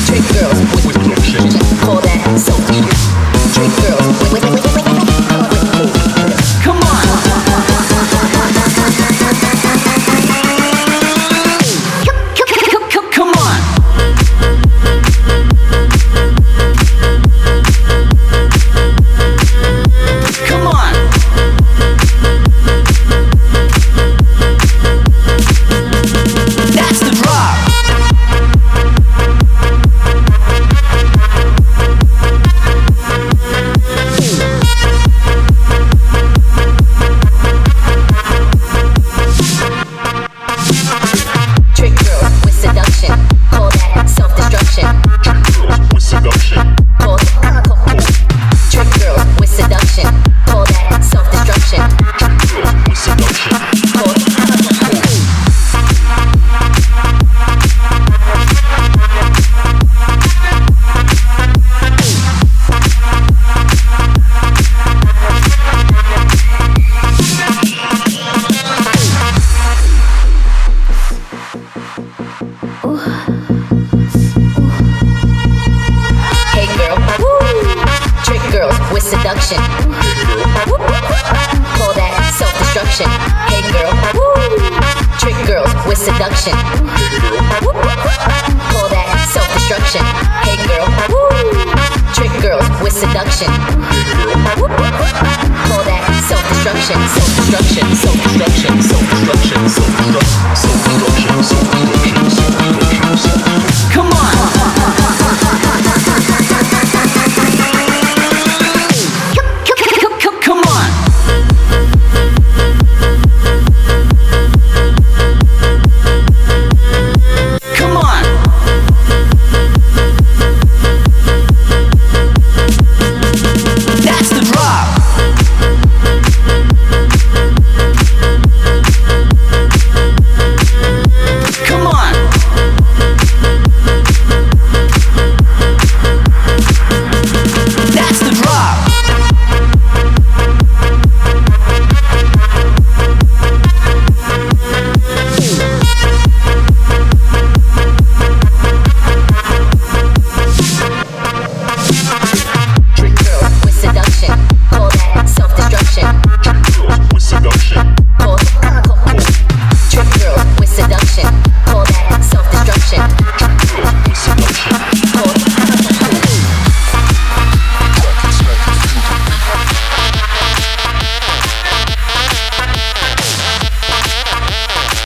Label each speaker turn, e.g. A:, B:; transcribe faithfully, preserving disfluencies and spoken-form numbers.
A: Trick girls with call that self. Trick girls with with with with with. Come on. Come on. Come on. That's the drop. Trick girls with seduction, call that self-destruction. Trick girls with seduction, call that self-destruction. Trick girls with seduction, call that self-destruction. Hey girl, woo! Trick girls with seduction. Call that self-destruction. Hey girl, woo! Trick girls with seduction. Call that self-destruction.